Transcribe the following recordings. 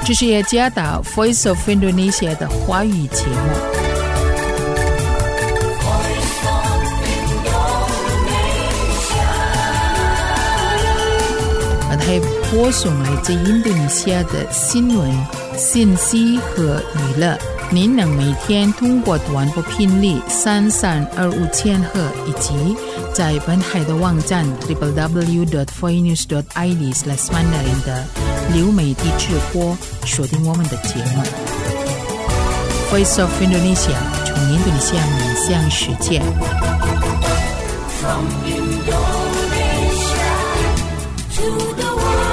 这是雅加达 Voice of Indonesia 的华语节目。还播送来自印度尼西亚的新闻、信息和娱乐。您能每天通过短波频率3325千赫以及在本海的网站 www.voinews.id/mandarin 的流媒体直播收听我们的节目。Voice of Indonesia 从印度尼西亚面向世界。From Indonesia to the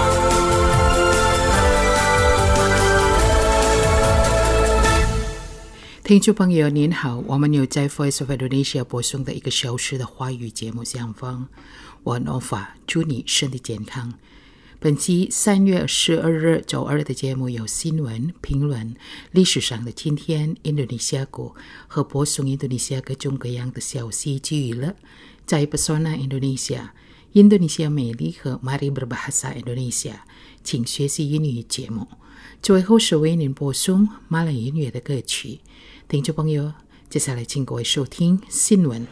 听众朋友您好，我们有在 Voice of Indonesia 播送的1个小时的华语节目相逢，我 Nova 祝你身体健康。本期3月12日周二的节目有新闻、评论、历史上的今天、印度尼西亚国和播送印度尼西亚各种各样的消息及娱乐。在 Pesona Indonesia 印度尼西亚美丽和 Mari Berbahasa Indonesia 请学习英语节目。最后是为您播送马来音乐的歌曲。听众朋友，接下来请各位收听新闻。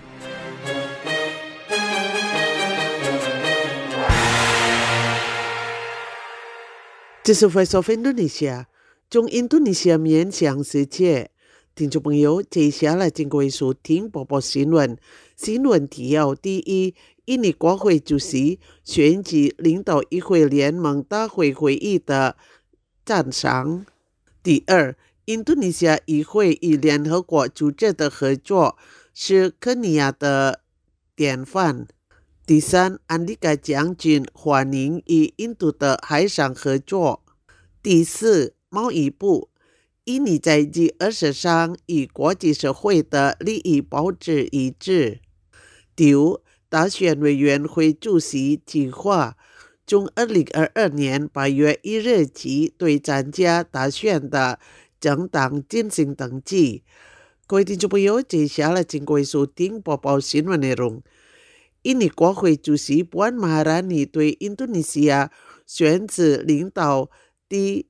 这是 Voice of Indonesia 从印度尼西亚面向世界。听众朋友，接下来请各位收听播报新闻。新闻提要：第一，印尼国会主席选举领导议会联盟大会会议的赞赏。第二，印度尼西亚议会与联合国组织的合作是肯尼亚的典范。第三，安迪卡将军欢迎与印度的海上合作。第四，贸易部，印尼在G20上与国际社会的利益保持一致。第五，大选委员会主席计划从2022年8月1日起对参加大选的政党进行登记。各位听众朋友，接下来请各位收听播报新闻内容。印尼国会主席Puan Maharani 对印度尼西亚选举领导第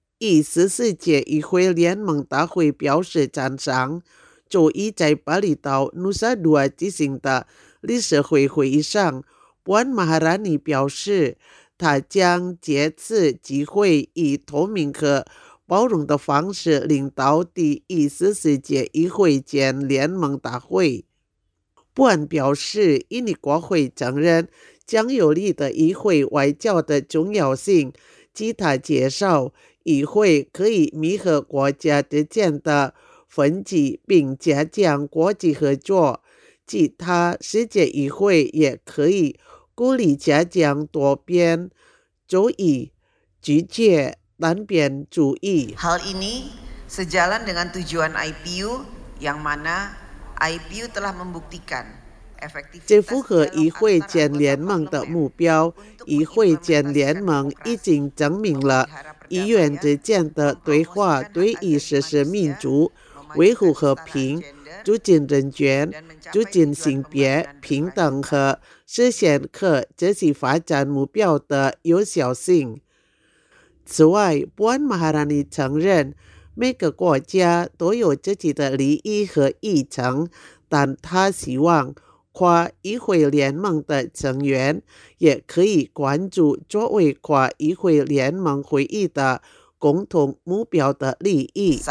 14届议会联盟大会表示赞赏。周一在巴厘岛 Nusa Dua 举行的理事会会议上， Puan Maharani 表示，他将借此机会以透明和包容的方式领导第14届议会兼联盟大会。布安表示，印尼国会承认将有利的议会外交的重要性，及他介绍议会可以弥合国家之间的分歧并加强国际合作，其他世界议会也可以鼓励加强多边主义，拒绝单边主义。 Hal ini sejalan dengan tujuan IPU yang mana IPU telah membuktikan 这符合议会间联盟的目标。议会间联盟已经证明了议员之间的对话对于实施民主、维护和平、促进人权、促进性别平等和实现可持续发展目标的有效性。此外，Puan Maharani 承认每个国家都有自己的利益和议程，但他希望跨议会联盟的成员也可以关注作为跨议会联盟会议的共同目标的利益。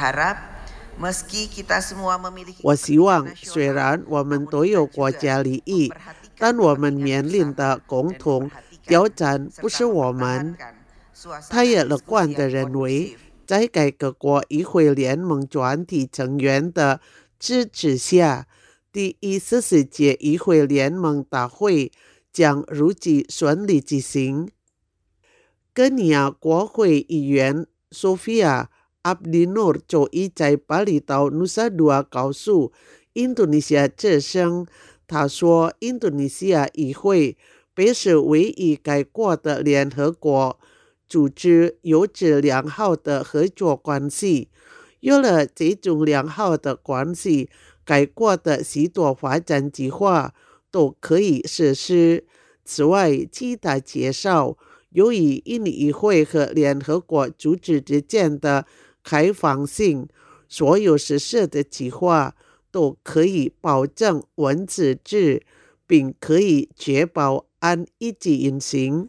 我希望虽然我们都有国家利益，但我们面临的共同挑战不是我们。他也乐观地认为，在各国议会联盟全体成员的支持下，第14届议会联盟大会将如期顺利举行。肯尼亚国会议员 Sofia Abdinur 周一在巴厘岛 Nusa Dua 告诉印度尼西亚之声，他说，印度尼西亚议会被视为与该国的联合国组织有着良好的合作关系。有了这种良好的关系，该国的许多发展计划都可以实施。此外，其他介绍由于印尼议会和联合国组织之间的开放性，所有实施的计划都可以保证文字制，并可以确保按一级运行。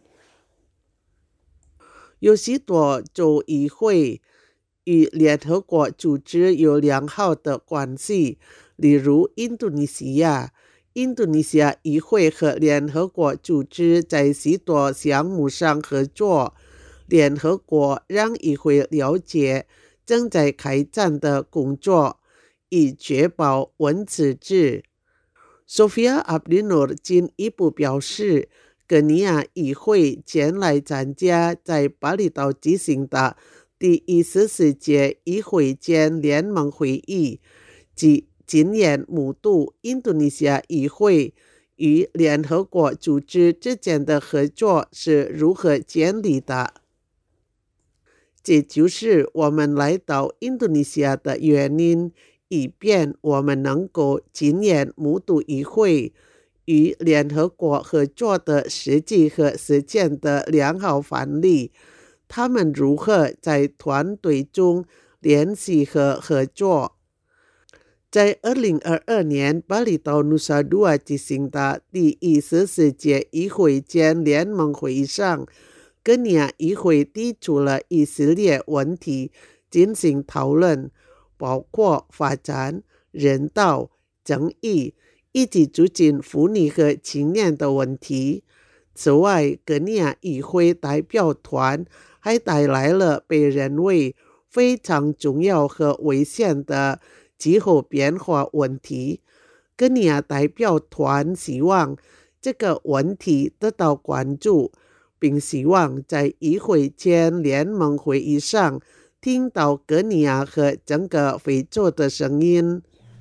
有许多州议会与联合国组织有良好的关系，例如印度尼西亚。印度尼西亚议会和联合国组织在许多项目上合作。联合国让议会了解正在开展的工作，以确保文字制。Sofia Abdinur 进一步表示，肯尼亚议会前来参加在巴厘岛举行的第14届议会间联盟会议，即今年目睹印度尼西亚议会与联合国组织之间的合作是如何建立的。这就是我们来到印度尼西亚的原因，以便我们能够今年目睹议会与联合国合作的实际和实践的良好范例，他们如何在团队中联系和合作。在2022年巴厘岛努萨杜瓦举行的第14届议会间联盟会议上，肯尼亚议会提出了一系列问题进行讨论，包括发展、人道、正义以及促进妇女和青年的问题。此外，肯尼亚议会代表团还带来了被认为非常重要和危险的气候变化问题。肯尼亚代表团希望这个问题得到关注，并希望在议会间联盟会议上听到肯尼亚和整个非洲的声音。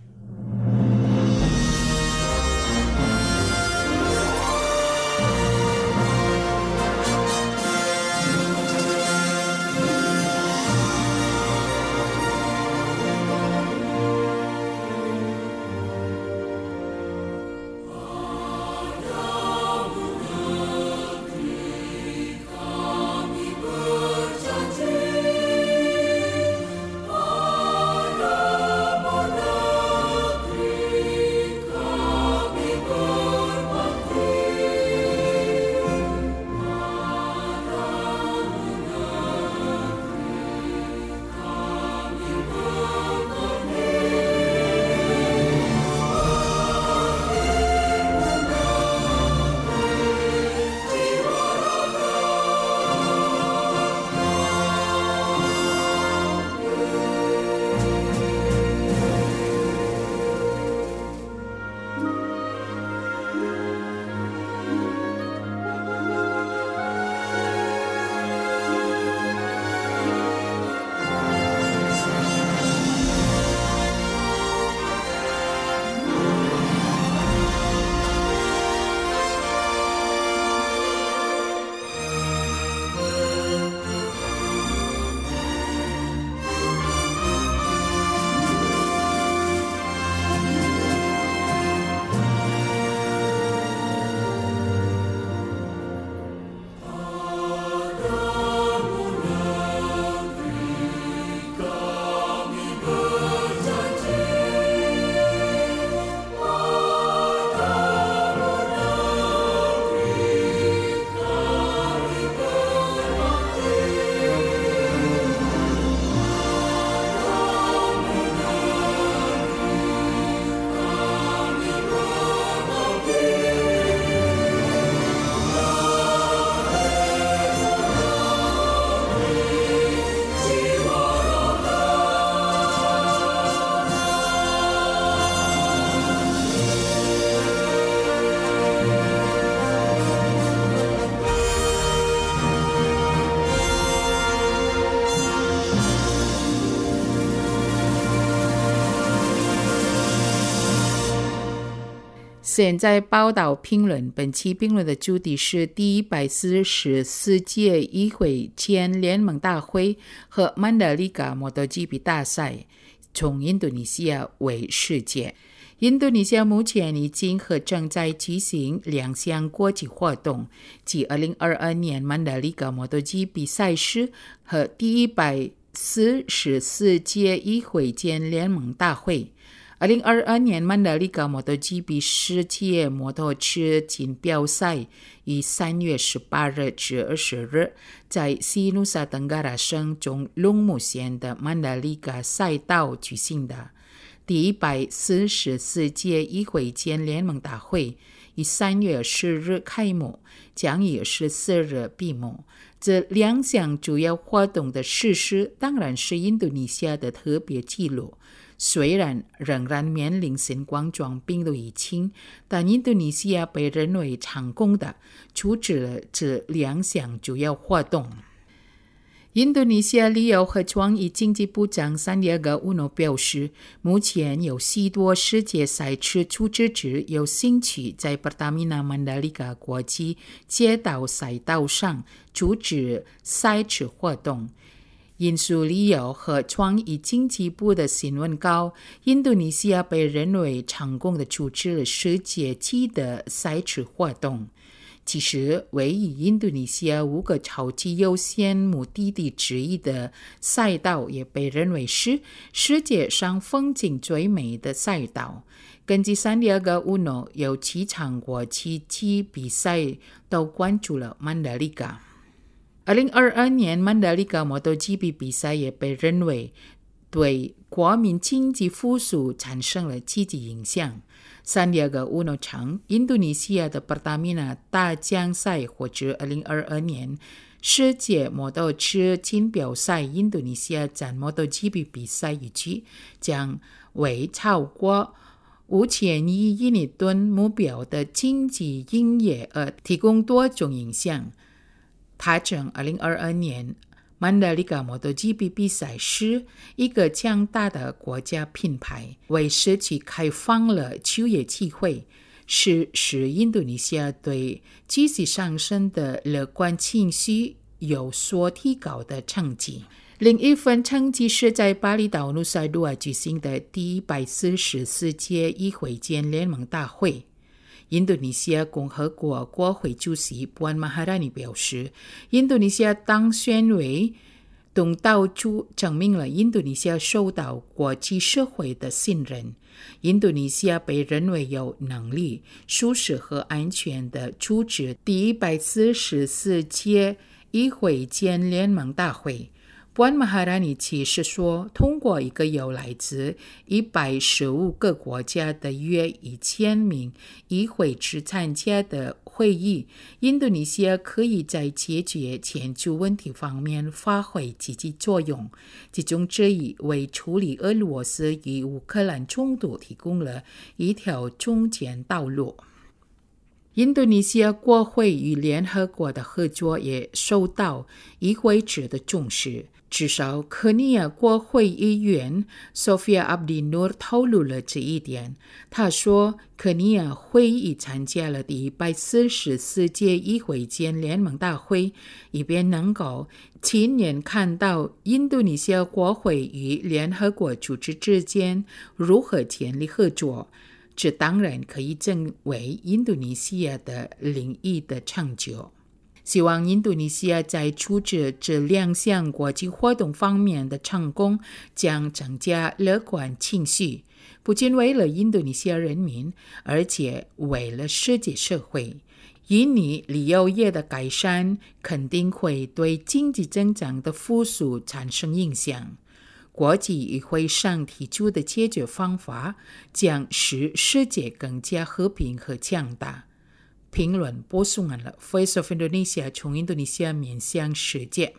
现在报道评论，本期评论的主题是第144届议会间联盟大会和曼德里卡摩托 GP 大赛从印度尼西亚为世界。 印度尼西亚目前已经和正在举行2项国际活动，即2022年曼达利嘎摩托机比赛事和第144届议会间联盟大会。2022年曼达利嘎摩托机比世界摩托车锦标赛于3月18日至20日在西努萨登嘎拉省中龙木县的曼达利嘎赛道举行的。第144届议会间联盟大会于3月10日开幕，将于14日闭幕。这2项主要活动的实施当然是印度尼西亚的特别纪录。虽然仍然面临新冠状病毒疫情，但印度尼西亚被认为成功的处置了这2项主要活动。印度尼西亚旅游和创意经济部长桑迪亚戈·乌诺表示，目前有许多世界赛事组织者有兴趣在Pertamina Mandalika 国际街道赛道上组织赛事活动。印度旅游和创意经济部的新闻稿，印度尼西亚被认为成功的组织了世界级的赛事活动。其实，位于印度尼西亚5个超级优先目的地之一的赛道也被认为是世界上风景最美的赛道。根据桑迪亚戈·乌诺，有7场国际级比赛都关注了曼达利嘎。2022年曼达利嘎摩托 GP 比赛也被认为对国民经济复苏产生了积极影响。桑迪亚戈·乌诺称，印度尼西亚的 Pertamina 大奖赛或者2022年世界摩托车锦标赛印度尼西亚站摩托 GP 比赛预计将为超过5000亿印尼吨目标的经济营业额提供多种影响。他称2022年曼达利嘎摩托 GP 比赛是一个强大的国家品牌，为社区开放了就业机会，是印度尼西亚对继续上升的乐观情绪有所提高的成绩。另一份成绩是在巴厘岛努萨杜瓦举行的第144届议会间联盟大会。印度尼西亚共和国国会主席Puan Maharani 表示，印度尼西亚当选为东道主证明了印度尼西亚受到国际社会的信任。印度尼西亚被认为有能力、舒适和安全地组织第144届议会间联盟大会。Puan Maharani 其实说，通过一个由来自115个国家的约1000名议会之参加的会议，印度尼西亚可以在解决全球问题方面发挥积极作用，其中之一为处理俄罗斯与乌克兰冲突提供了一条中间道路。印度尼西亚国会与联合国的合作也受到议会制的重视。至少肯尼亚国会议员 Sofia Abdi Nur 透露了这一点。他说，肯尼亚会议参加了第144届议会间联盟大会，以便能够亲眼看到印度尼西亚国会与联合国组织之间如何建立合作。这当然可以成为印度尼西亚的领域的成就。希望印度尼西亚在组织这2项国际活动方面的成功将增加乐观情绪，不仅为了印度尼西亚人民，而且为了世界社会。印尼旅游业的改善肯定会对经济增长的复苏产生影响。国际议会上提出的解决方法将使世界更加和平和强大。评论播送完了 Voice of Indonesia 从印度尼西亚面向世界。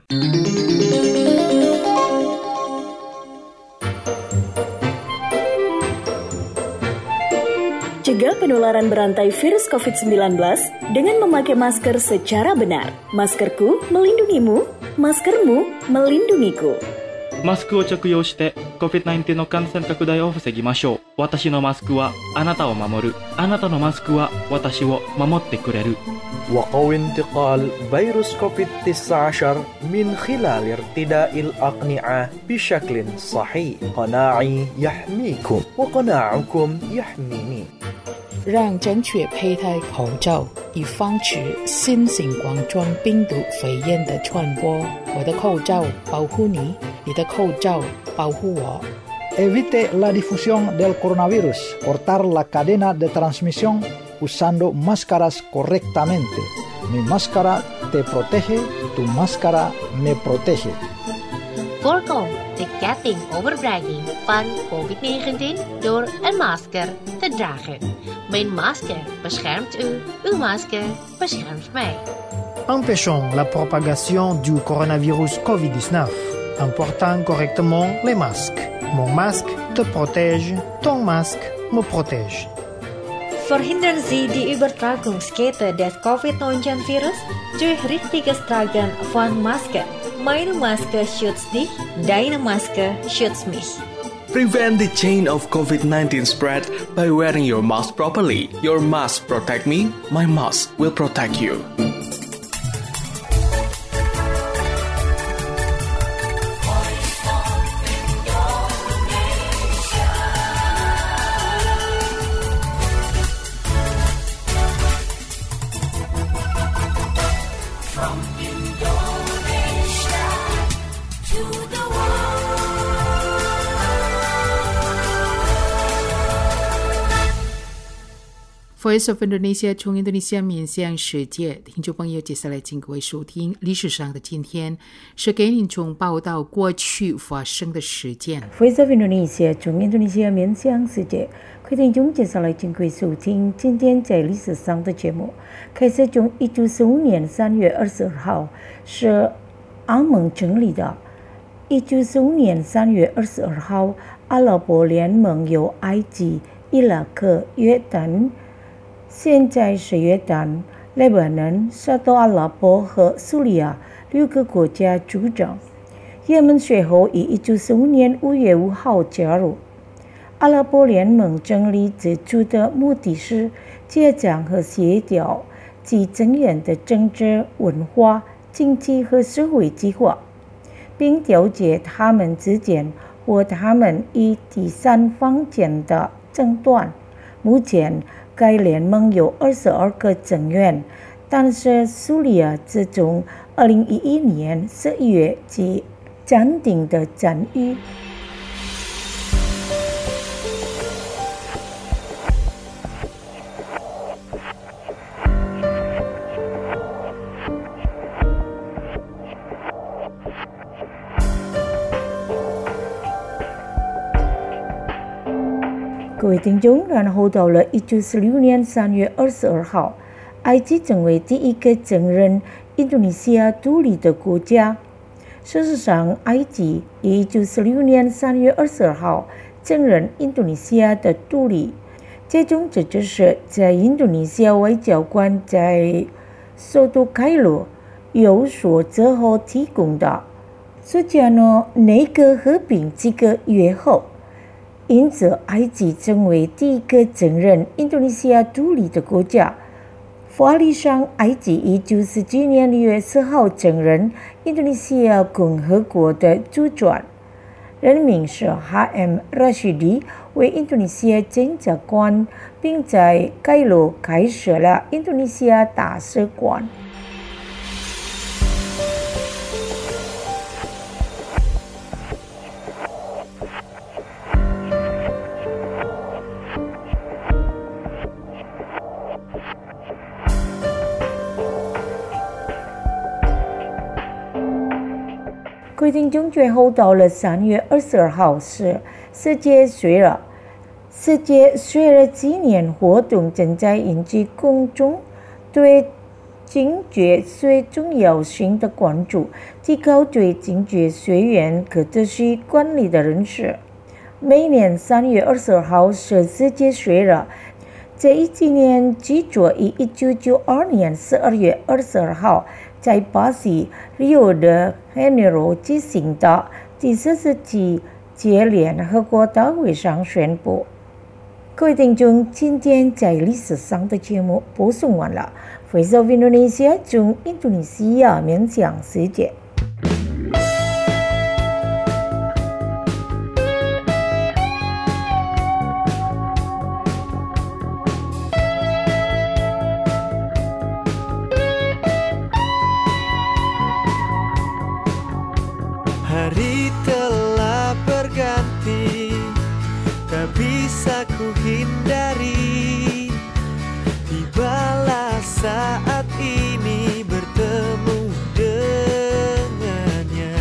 Cegah penularan berantai virus COVID-19 dengan memakai masker secara benar. Maskerku melindungimu, maskermu melindungiku. マスクを着用して COVID-19 の感染拡大を防ぎましょう。私のマスクはあなたを守る。あなたのマスクは私を守ってくれる。 وقوي انتقال فيروس كوفيد-19 من خلال ارتداء الأقنعة بشكل صحيح. قناعي يحميكم وقناعكم يحميني. 让正确佩戴口罩，以防止新型冠状病毒肺炎的传播。我的口罩保护你，你的口罩保护我。 Evite la difusión del coronavirus. Cortar la cadena de transmisión usando máscaras correctamente. Mi máscara te protege, tu máscara me protege. Voorkom de getting overbragging van COVID-19 door een masker te dragen. Mijn masker beschermt u, uw masker beschermt mij. Empêchons la propagation du coronavirus COVID-19 en portant correctement les masques. Mon masque te protège, ton masque me protège. Verhindern Sie die Übertragungskette des COVID-19-Virus durch richtiges Tragen von Masken. Meine Maske schützt dich, deine Maske schützt mich. Prevent the chain of COVID-19 spread by wearing your mask properly. Your mask protect me, my mask will protect you. Voice of Indonesia 从印度尼西亚面向世界，听众朋友，接下来请各位收听历史上的今天，是给您从报道过去发生的事件。 Voice of Indonesia 从印度尼西亚面向世界，各位听众，接下来请各位收听今天在历史上的节目。开始从1945年3月22号是阿盟成立的。1945年3月22号，阿拉伯联盟由埃及、伊拉克、约旦。现在是约旦、黎巴嫩、沙特阿拉伯和叙利亚6个国家组成。也门随后于1945年5月5号加入。阿拉伯联盟成立之初的目的是结长和协调其成员的政治、文化、经济和社会计划，并调节他们之间或他们与第三方间的争端。目前该联盟有22个成员，但是叙利亚自从2011年11月起暂停的参与。各位听众，然后到了1946年3月22号，埃及成为第一个承认印度尼西亚独立的国家。事实上，埃及于1946年3月22号承认印度尼西亚的独立。最终，这就是在印度尼西亚外交官在首都开罗有所之后提供的。苏加诺内阁合并几个月后，因此埃及成为第一个承认印度尼西亚独立的国家。法律上，埃及于1947年6月4号承认印度尼西亚共和国的主权，任命是H.M. Rashidi 为印度尼西亚检察官，并在开罗开设了印度尼西亚大使馆。各位听众，最后到了3月22号是世界水热。世界水热纪念活动正在引起公众对净绝水重要性的关注，提高对净绝水源可持续管理的认识。每年3月22号是世界水热。这一纪念记住于1992年12月22号在巴西 Rio de Janeiro 举行的第第40几届联合国大会上宣布。各位听众，今天在历史上的节目播送完了。Voice of Indonesia 从印度尼西亚面向世界。 Hari telah berganti, tak bisa ku hindari. Tibalah saat ini bertemu dengannya.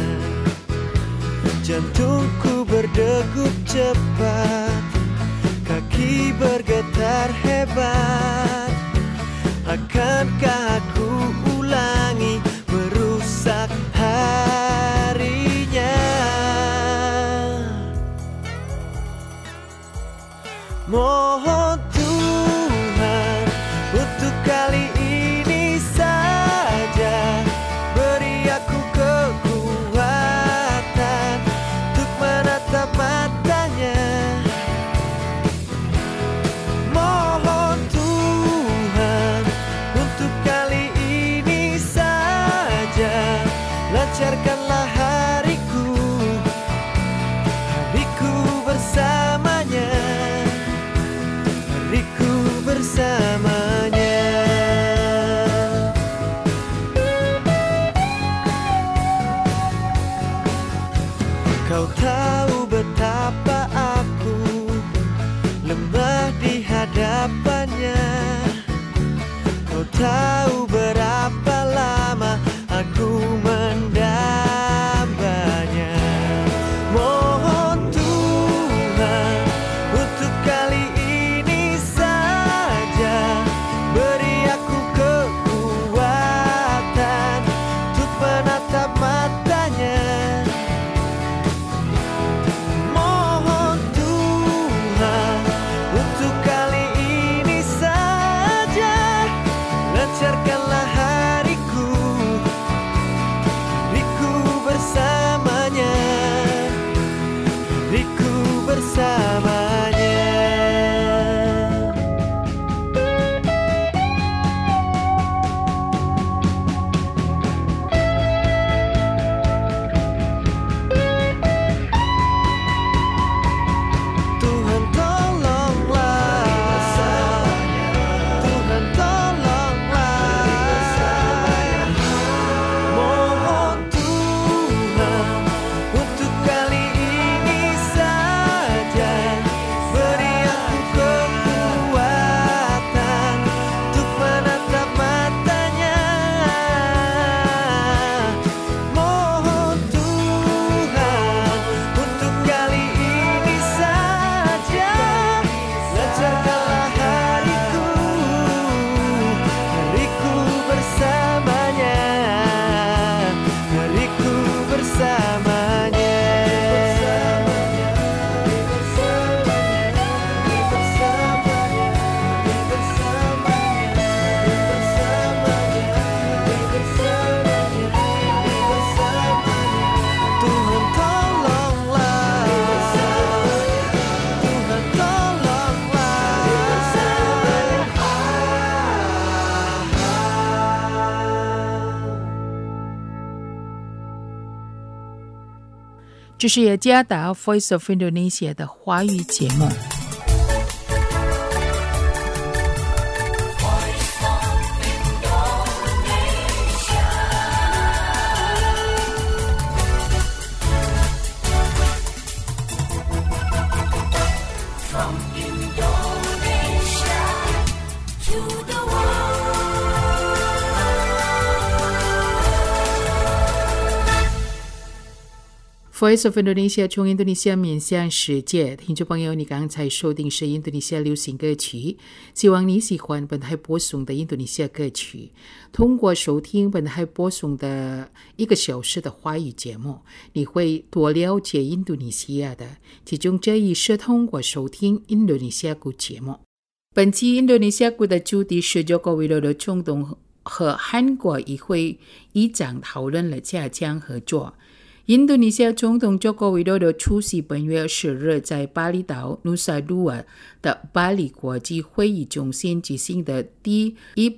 Jantungku berdegup cepat, kaki bergetar hebat. Akankah aku ulangi merusak harinya? Mohon Tuhan untuk kali ini saja beri aku kekuatan untuk menatap matanya. Mohon Tuhan untuk kali ini saja lancarkanlah hariku bersamanya. Bersamanya. Kau tahu betapa aku lemah di hadapannya. Kau tahu berapa lama aku mendambanya. Mohon Tuhan untuk kali ini saja beri aku kekuatan untuk menatap matanya. Mohon Tuhan untuk kali ini saja lancarkanlah hariku bersamanya, bersamanya. Tuhan tolonglah, Tuhan tolonglah. Mohon Tuhan untuk kali ini saja beri aku kekuatan untuk menatap matanya. Mohon Tuhan untuk kali ini saja lancarkanlah hariku bersamanya, hariku bersamanya. Tuhan tolonglah, Tuhan tolonglah. 这是雅加达 Voice of Indonesia 的华语节目。Voice of Indonesia 从印度尼西亚面向世界，听众朋友，你刚才收听是印度尼西亚流行歌曲，希望你喜欢本台播送的印度尼西亚歌曲。通过收听本台播送的1个小时的华语节目，你会多了解印度尼西亚的，其中这一是通过收听印度尼西亚语节目。本期印度尼西亚语的主题是Joko Widodo总统和韩国议会议长讨论了加强合作。 印度尼西亚总统Joko Widodo出席本月10日在巴厘岛 Nusa Dua 的巴黎国际会议中心举行的第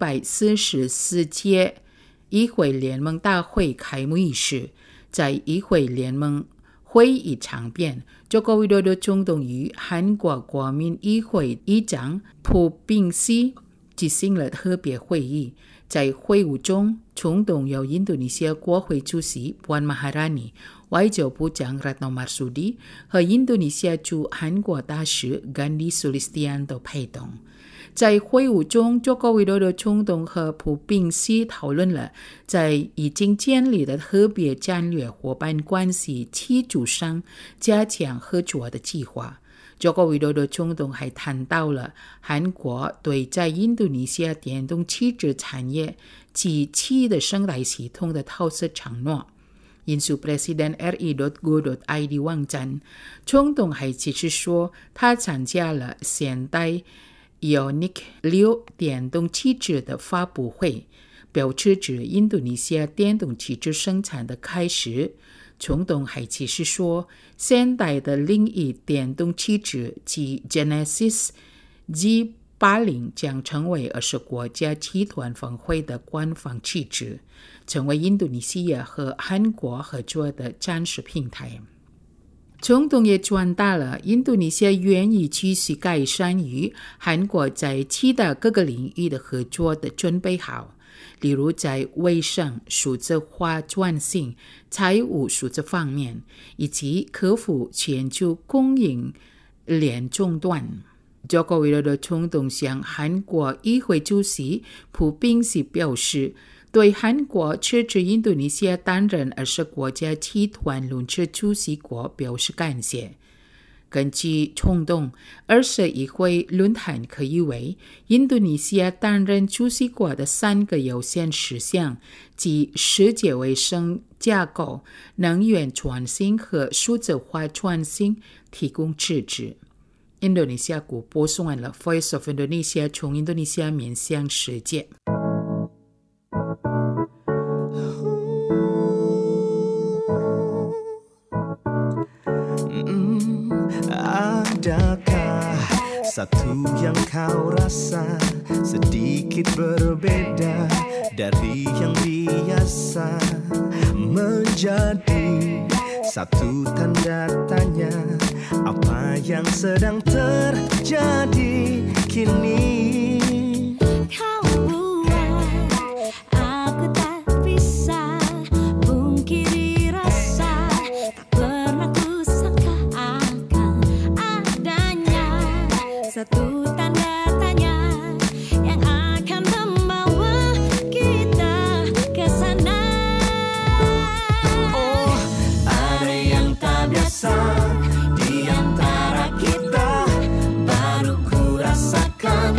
144届议会联盟大会开幕仪式。在议会联盟会议场边， Joko Widodo 总统与韩国国民议会议长朴炳熙举行了特别会议。在会议中，总统由印度尼西亚国会主席 Puan Maharani、 外交部长 Retno Marsudi 和印度尼西亚驻韩国大使 Gandhi Sulistianto 陪同。在会议中， Joko Widodo 总统和朴炳熙讨论了在已经建立的特别战略伙伴关系基础上加强合作的计划。Joko Widodo 总统还谈到了韩国对在印度尼西亚电动汽车产业及其的生态系统的投资承诺。引述 Presiden RI.go.id 网站，总统还解释说，他参加了现代 Ioniq 6电动汽车的发布会，标志着印度尼西亚电动汽车生产的开始。总统还解释说，现代的另一电动汽车及 Genesis G80 将成为20国家集团峰会的官方汽车，成为印度尼西亚和韩国合作的展示平台。总统也传达了印度尼西亚愿意继续改善与韩国在其他各个领域的合作的准备好，例如在卫生、数字化转型、财务数字方面，以及克服全球供应链中断。Joko Widodo 总统向韩国议会主席朴炳熙表示，对韩国支持印度尼西亚担任20国家集团轮值主席国表示感谢。根据总统，20议会论坛可以为印度尼西亚担任主席国的3个优先事项，即世界卫生架构、能源转型和数字化转型提供支持。印度尼西亚国播送完了 Voice of Indonesia 从印度尼西亚面向世界。 Adakah satu yang kau rasa sedikit berbeda dari yang biasa, menjadi satu tanda tanya apa yang sedang terjadi kini. Satu tanda tanya yang akan membawa kita ke sana. Oh, ada yang tak biasa di antara kita, baru ku rasakan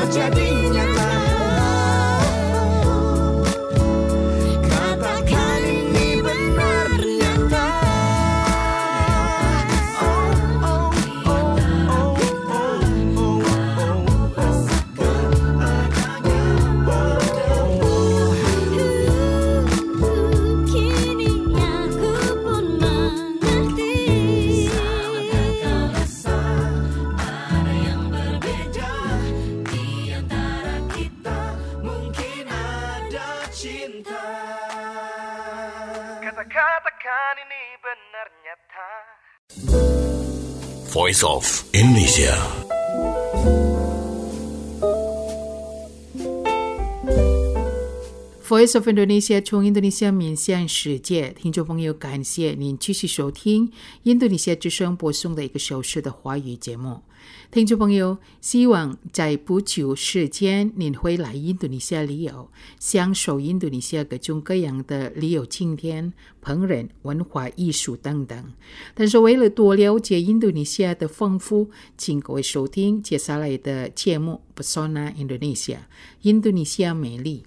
terjadi nyata. Katakan ini benar nyata. Kini aku pun mengerti. Salahkah kau rasa ada yang berbeda di antara kita? Mungkin ada cinta. Kata-katakan ini benar nyata. Voice of Indonesia. Voice of Indonesia 从印度尼西亚面向世界，听众朋友，感谢您继续收听印度尼西亚之声播送的1个小时的华语节目。听众朋友，希望在不久时间您会来印度尼西亚旅游，享受印度尼西亚各种各样的旅游景点、烹饪、文化艺术等等。但是为了多了解印度尼西亚的丰富，请各位收听接下来的节目 Pesona Indonesia 印度尼西亚美丽。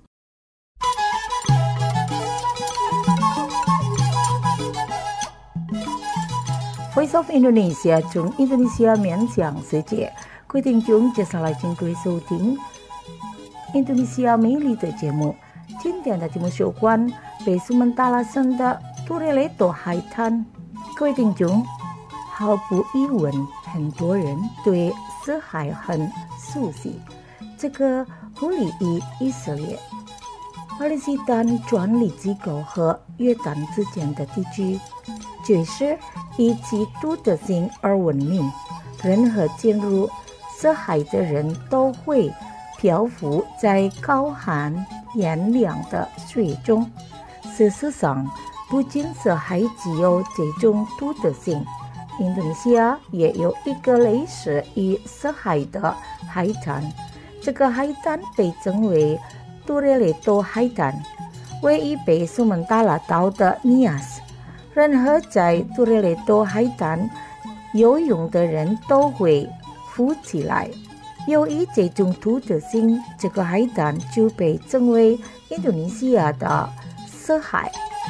Voice of Indonesia 从印度尼西亚面向世界，各位听众，接下来请各位收听印度尼西亚美丽的节目。今天的节目有关被苏门答腊省的杜雷雷多海滩。各位听众，毫无疑问，很多人对死海很熟悉。这个互立于以色列、巴勒斯坦专利机构和约旦之间的地区，就是以其独特性而闻名。任何进入死海的人都会漂浮在高含盐量的水中。事实上，不仅死海具有这种独特性，印度尼西亚也有一个类似于死海的海滩。这个海滩被称为杜雷雷多海滩，位于北苏门答腊岛的尼亚斯。任何在杜雷雷多海滩游泳的人都会浮起来。由于这种独特性，这个海滩就被称为印度尼西亚的死海。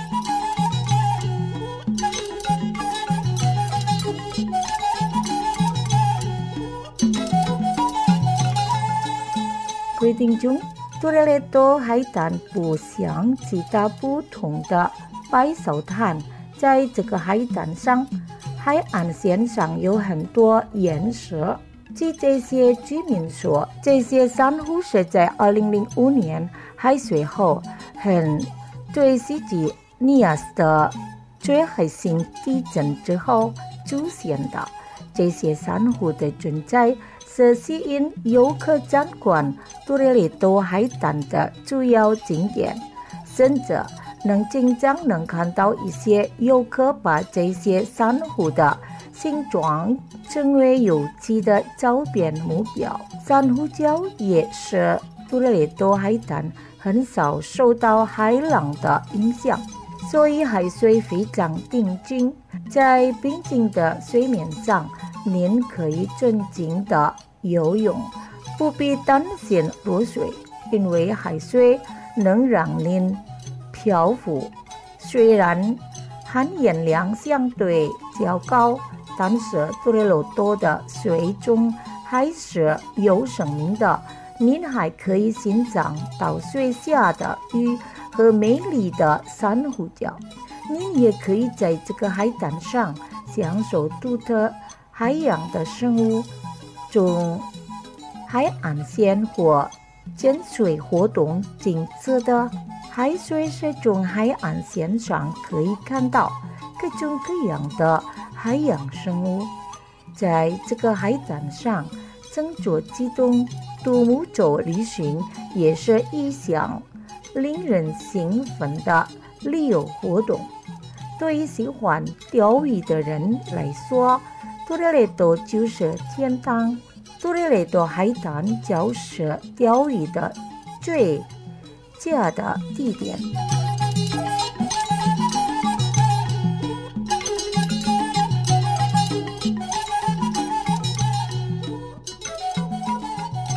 各位听众，杜雷雷多海滩不像其他不同的白沙滩，在这个海滩上，海岸线上有很多岩石。据这些居民说，这些珊瑚是在2005年海水后很对袭击尼亚斯的最海性地震之后出现的。这些珊瑚的存在是吸引游客参观杜雷雷多海滩的主要景点，甚至经常能看到一些游客把这些珊瑚的形状成为有趣的照片目标。珊瑚礁也是杜雷雷多海滩很少受到海浪的影响，所以海水非常平静。在平静的水面上，您可以尽情的游泳，不必担心落水，因为海水能让您漂浮。虽然含盐量相对较高，但是杜雷雷多的水中还是有生命的。您还可以欣赏到水下的鱼和美丽的珊瑚礁。您也可以在这个海滩上享受独特海洋的生物，从海岸线或潜水活动进出的海水是从海岸线上可以看到各种各样的海洋生物。在这个海滩上乘坐机动独木舟旅行也是一项令人兴奋的旅游活动。对于喜欢钓鱼的人来说，杜雷雷多就是天堂。杜雷雷多海滩就是钓鱼的最佳的地点。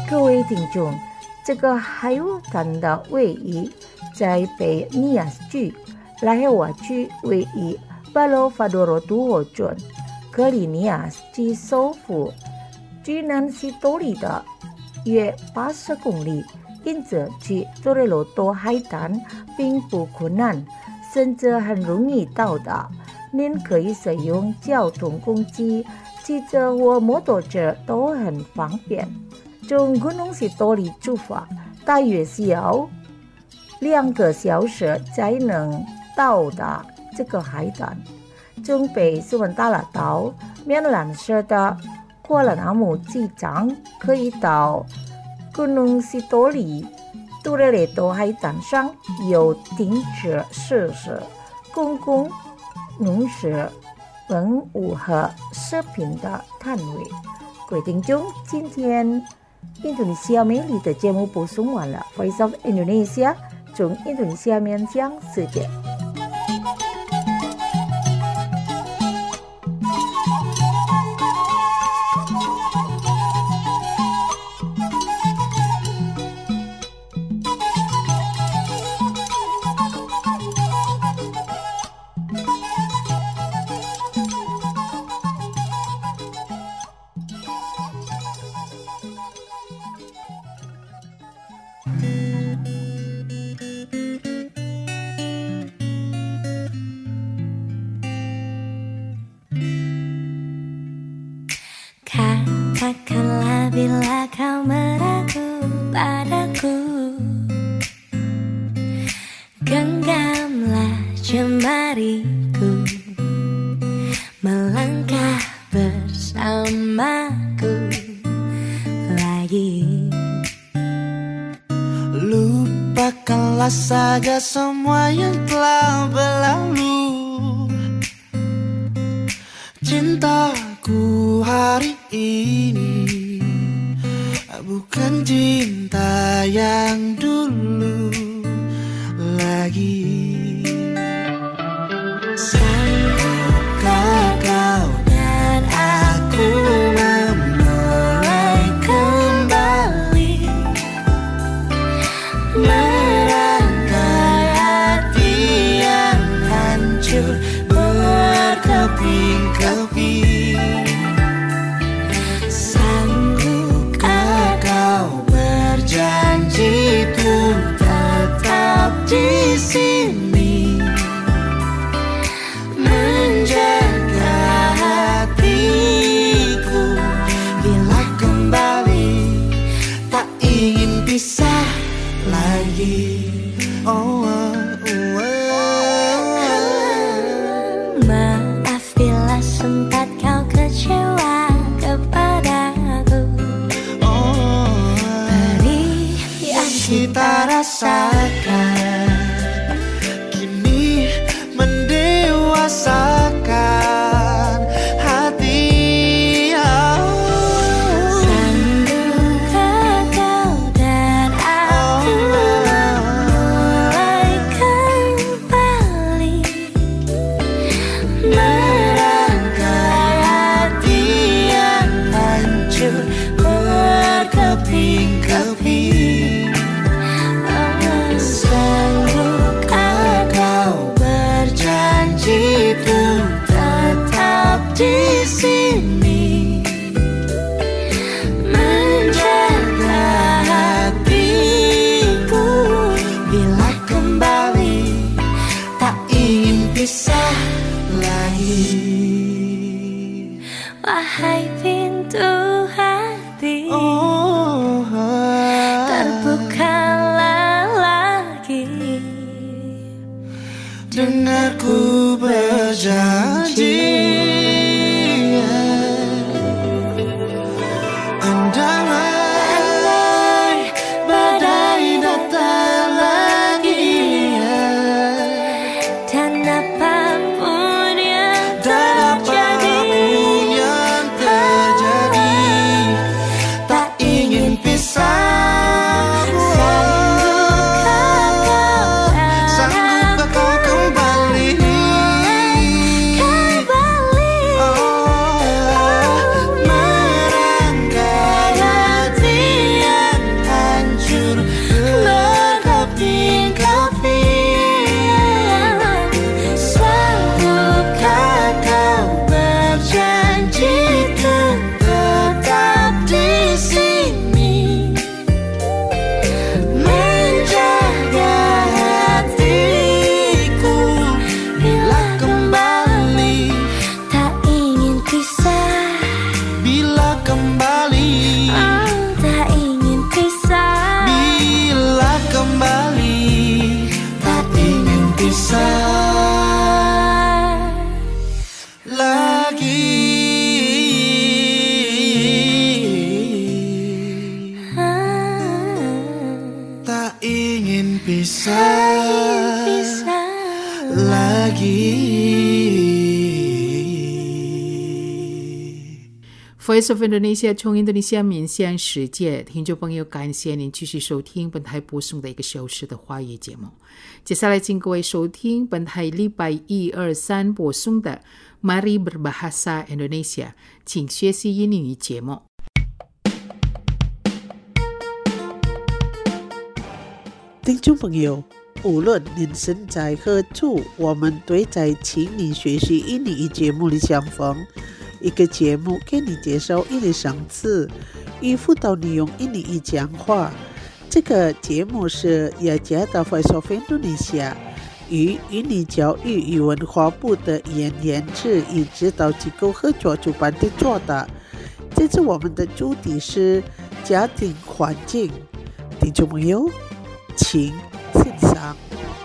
各位听众，这个海湾的位于在北尼亚斯区拉黑瓦区位于巴罗法多罗都河郡格里尼亚斯及首府居南西多里的约80公里，因此去多雷罗多海滩并不困难，甚至很容易到达。您可以使用交通工具，汽车或摩托车都很方便。从Gunung Sitoli出发，大约需要2个小时才能到达这个海滩。从北苏文达拉岛面蓝色的库拉纳姆机场可以到Gunung Sitoli。多雷雷多海滩上有停车设施、公共农事、文物和食品的摊位。各位听众，今天印度尼西亚美丽的节目播送完了。Voice of Indonesia， 从印度尼西亚面向世界。 Katakanlah bila kau meragu padaku, genggamlah jemariku, melangkah bersamaku lagi. Lupakanlah saja semua yang telah berlalu. Cintaku hari ini bukan cinta yang dulu lagi. Sanggupkah kau dan aku memulai kembali, merangkai hati yang hancur berkeping-keping? Sanggupkah kau berjanji untuk tetap di sini, menjaga hatiku bila kembali tak ingin pisah lagi. Maaf bila sempat kau kecewa kepadaku. Perih yang Kita rasakan kini mendewasakan hati. Sanggupkah kau dan aku mulai kembali, merangkai hati yang hancur berkeping-keping? Sanggupkah kau berjanji untuk tetap di sini, menjaga hatiku bila kembali tak ingin pisah lagi? Wahai pintu hati, ingin pisah lagi。Voice of Indonesia 从印度尼西亚面向世界，听众朋友，感谢您继续收听本台播送的1个小时的华语节目。接下来请各位收听本台礼拜1、2、3播送的 Mari Berbahasa Indonesia， 请学习印尼语节目。 听众朋友，无论您身在何处，我们都在请你学习印尼语节目里相逢。一个节目给你介绍印尼生词，与辅导你用印尼语讲话。这个节目是雅加达 Voice of Indonesia 与印尼教育与文化部的研制与指导机构合作主办的做的。这次我们的主题是家庭环境。听众朋友，请欣赏。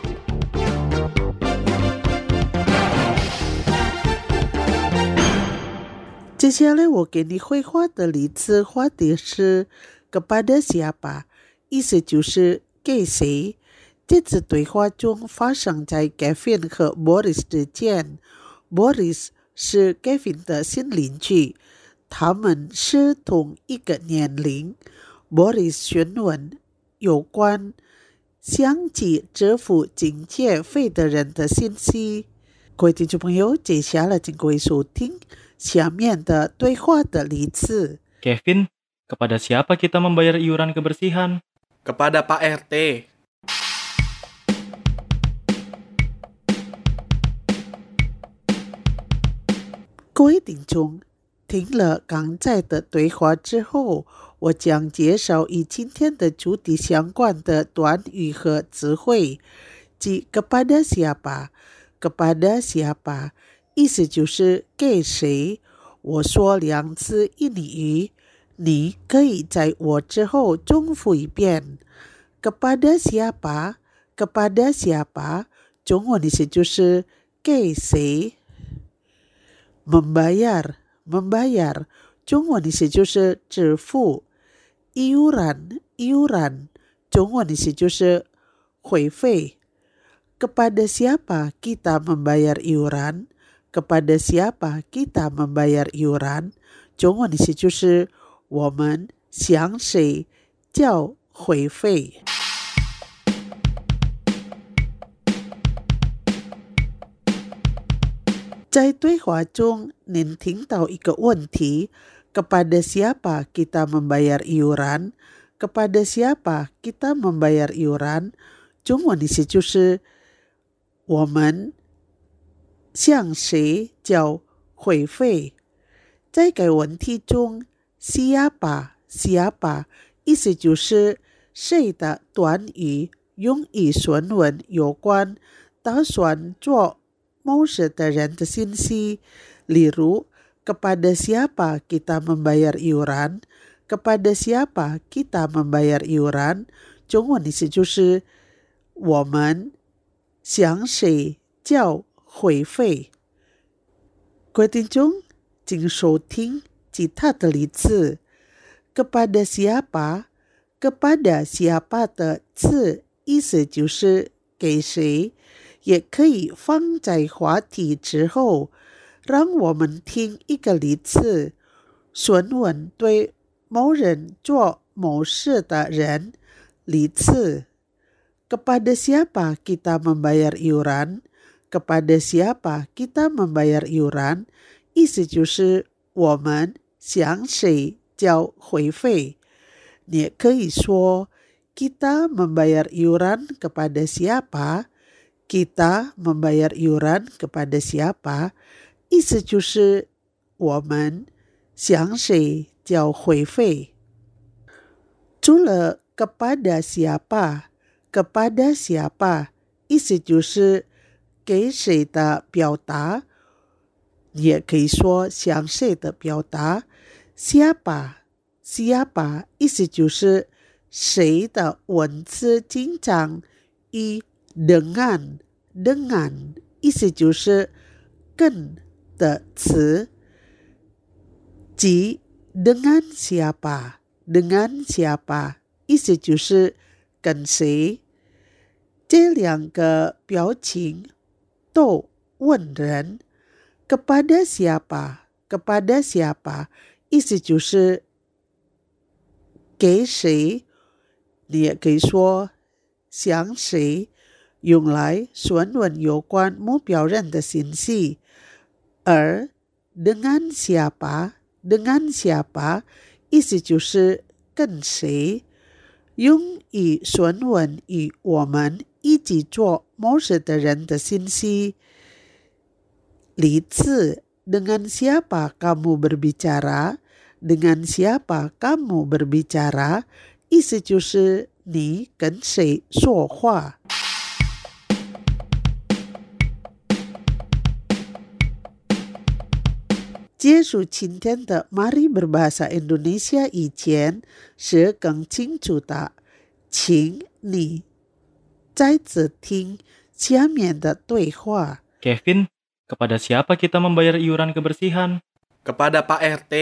接下来我给你绘画的例子，画的是 kepada siapa， 意思就是给谁。这次对话中发生在 Kevin 和 Boris 之间。Boris 是 Kevin 的新邻居，他们是同一个年龄。Boris 询问有关想起支付警戒费的人的信息。各位听众朋友，接下来请各位收听下面的对话的例子。 Kevin, kepada siapa kita membayar iuran kebersihan? Kepada Pak RT. 各位听众，听了刚才的对话之后，我将介绍与今天的主题相关的短语和词汇，即 kepada siapa。kepada siapa 意思就是给谁。我说2次印尼语，你可以在我之后重复一遍。kepada siapa， kepada siapa 中文意思就是给谁。membayar， membayar 中文意思就是支付。iuran， iuran 中文意思就是会费。kepada siapa kita membayar iuran， kepada siapa kita membayar iuran 中文意思就是我们向谁交会费。在对话中，您听到一个问题 kepada siapa kita membayar iuran， kepada siapa kita membayar iuran 中文意思就是我们向谁交会费。在该问题中 siapa 意思就是谁的短语，用以询问有关打算做某事的人的信息。例如 kepada siapa kita membayar iuran， kepada siapa kita membayar iuran 中文意思就是我们向谁交会费。各位听众，请收听其他的例子。kepada siapa， kepada siapa 的词意思就是给谁，也可以放在话题之后。让我们听一个例子，询问对某人做某事的人。例子，kepada siapa kita membayar iuran， kepada siapa kita membayar iuran 意思就是我们向谁交会费。你也可以说 kita membayar iuran kepada siapa， kita membayar iuran kepada siapa 意思就是我们向谁交会费。除了 kepada siapa， kepada siapa 意思就是给谁的表达，你也可以说向谁的表达。siapa 意思就是谁的文字经常以dengan 意思就是跟的词，即 dengan siapa 意思就是跟谁。 这两个表情都问人 kepada siapa kepada siapa 意思就是给谁，你也可以说向谁，用来询问有关目标人的信息。而 dengan siapa 意思就是跟谁，用以询问与我们一起做某事的人的信息。例子 dengan siapa kamu berbicara dengan siapa kamu berbicara 意思就是你跟谁说话。结束今天的 Mari Berbahasa Indonesia 以前是更清楚的，请你再次听下面的对话。 Kevin, kepada siapa kita membayar iuran kebersihan? Kepada Pak RT.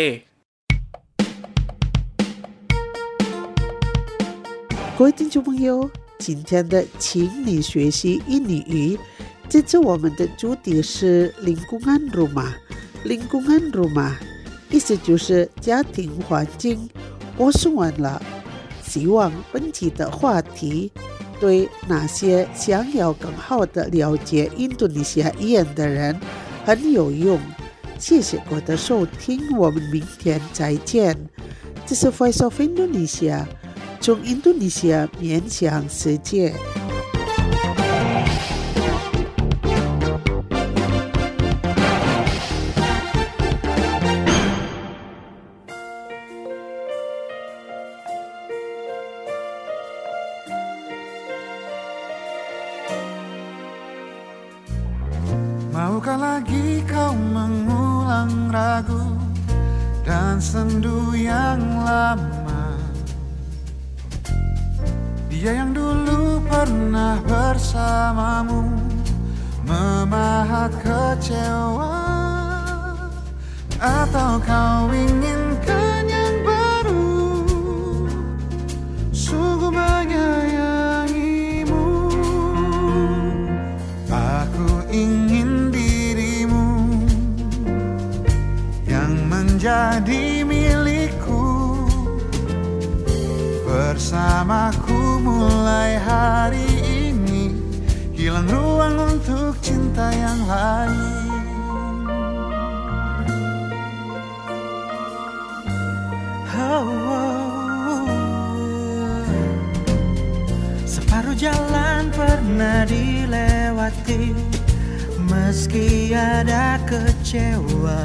各位听众朋友，今天的请你学习印尼语，这次我们的主题是 lingkungan rumah。lingkungan rumah 意思就是家庭环境。我说完了，希望本期的话题对那些想要更好的了解印度尼西亚语言的人很有用。谢谢各位的收听，我们明天再见。这是 Voice of Indonesia， 从印度尼西亚面向世界。 Maukah lagi kau mengulang ragu dan sendu yang lama? Dia yang dulu pernah bersamamu memahat kecewa. Atau kau inginkan yang baru, sungguh menyayangimu. Aku ingin dirimu yang menjadi milikku, bersamaku mulai hari ini, hilang ruang untuk cinta yang lain. Separuh jalan pernah dilewati, meski ada kecewa.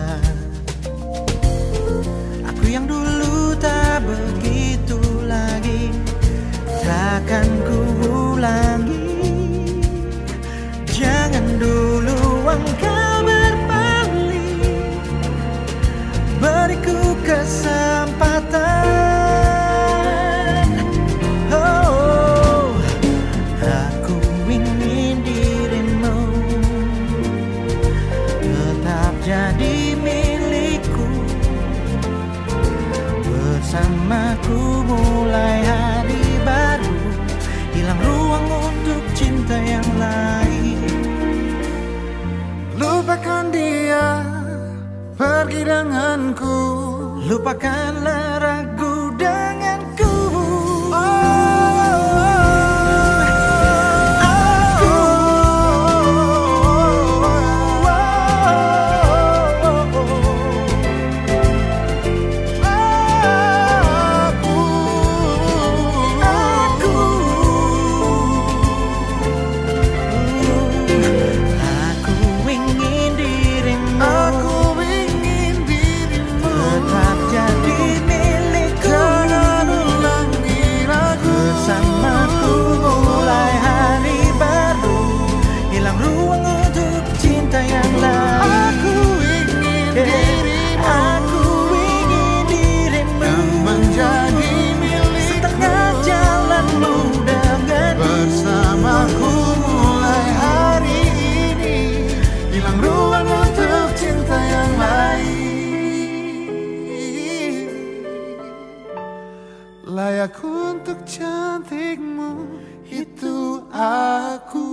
Aku yang dulu tak begitu lagi, takkan ku ulangi. Jangan dulu engkau berbalik, beriku kesempatan. Aku ingin dirimu tetap jadi milikku, bersamaku mulai hari baru, hilang ruang untuk cinta yang lain. Lupakan dia, pergi denganku, lupakanlah ragu denganku. Layak untuk cantikmu itu aku.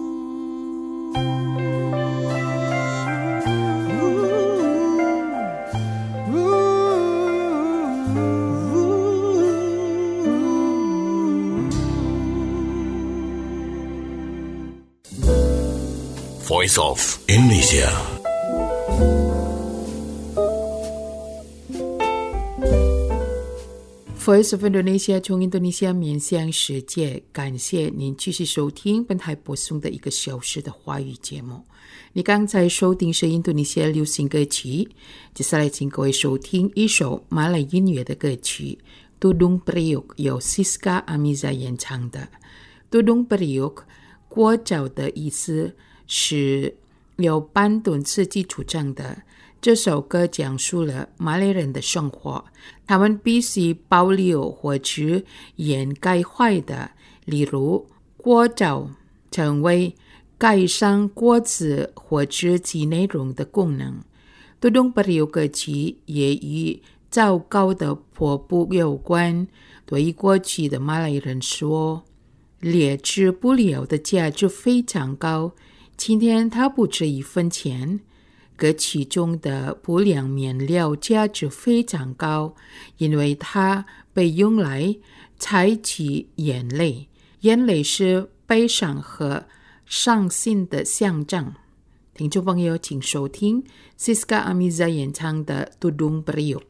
Voice of Indonesia. Voice of Indonesia 从印度尼西亚面向世界，感谢您继续收听本台播送的1个小时的华语节目。你刚才收听是印度尼西亚流行歌曲，接下来请各位收听一首马来音乐的歌曲《Tudung Periuk》，由 Siska Amiza 演唱的。Tudung Periuk 国脚的意思是由班顿斯基主唱的。这首歌讲述了马来人的生活，他们必须保留或者掩盖坏的，例如果藻成为改善果子或者其内容的功能。Tudung Periuk歌曲也与糟糕的瀑布有关。对于过去的马来人说，劣质布料的价值非常高，今天它不值1分钱。歌曲中的布料面料价值非常高，因为它被用来采取眼泪。眼泪是悲伤和伤心的象征。听众朋友，请收听 Siska Amiza 演唱的 Tudung Periuk。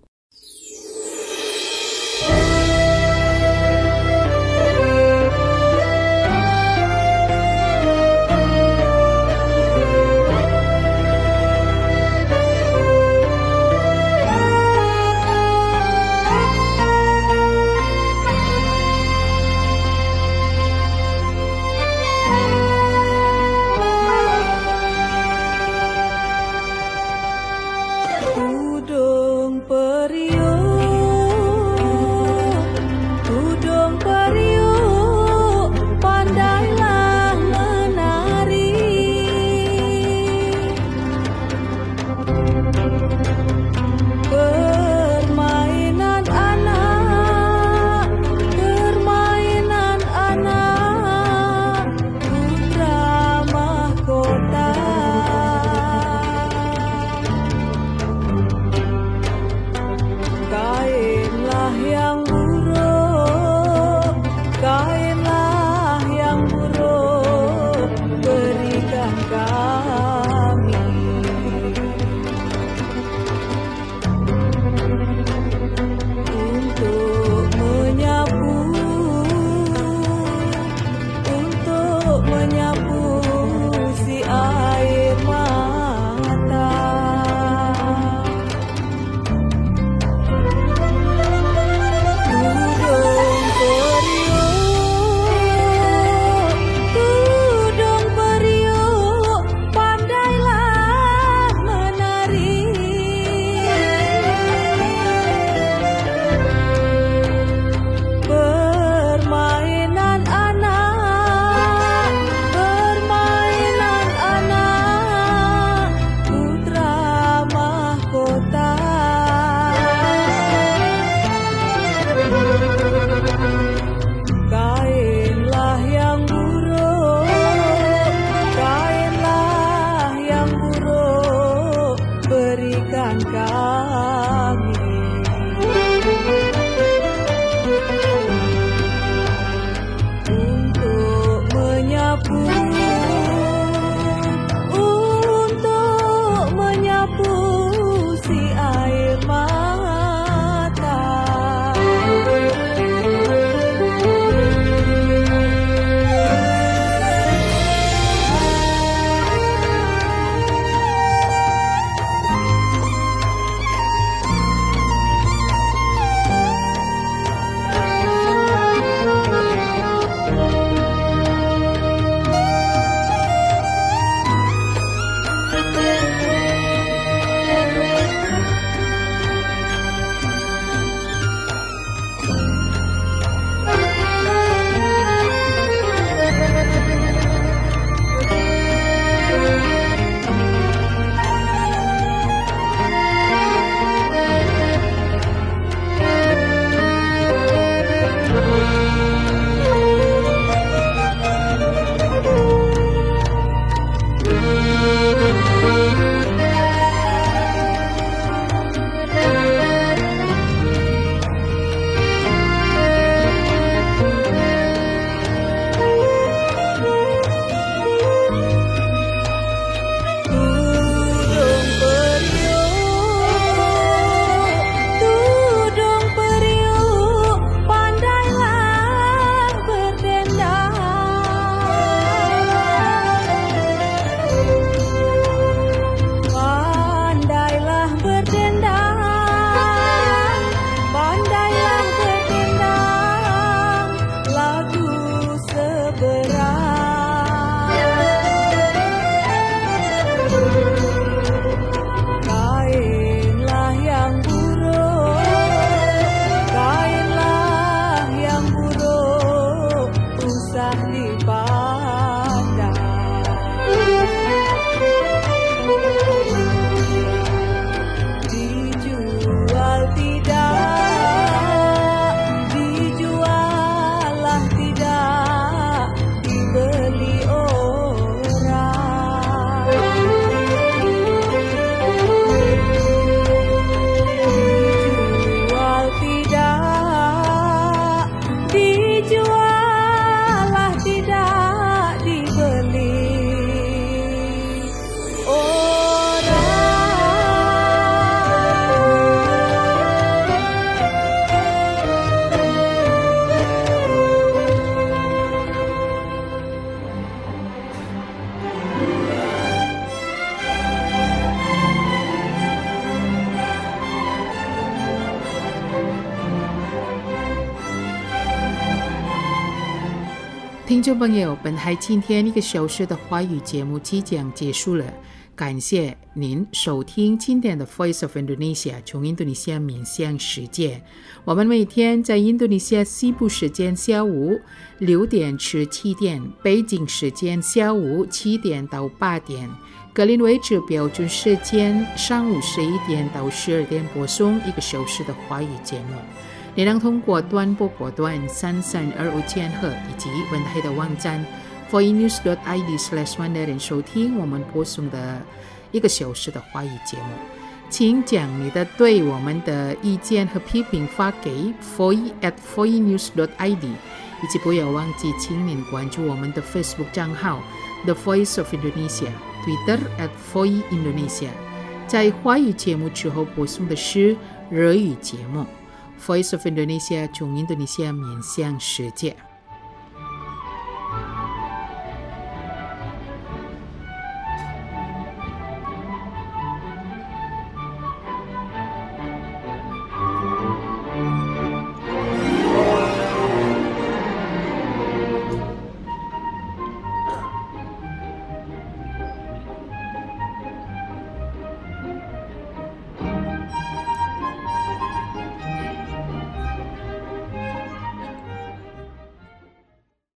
听众朋友，本台今天1个小时的华语节目即将结束了，感谢您收听今天的 Voice of Indonesia 从印度尼西亚面向世界。我们每天在印度尼西亚西部时间下午6点至7点，北京时间下午7点到8点，格林威治标准时间上午11点到12点播送1个小时的华语节目。你能通过短波波段3325千赫以及本台的网站 voinews.id/mandarin 收听我们播送的1个小时的华语节目。请将你的对我们的意见和批评发给 foi@voinews.id， 以及不要忘记请您关注我们的 Facebook 账号 The Voice of Indonesia， Twitter @voindonesia。 在华语节目之后播送的是日语节目Voice of Indonesia 从印度尼西亚面向世界。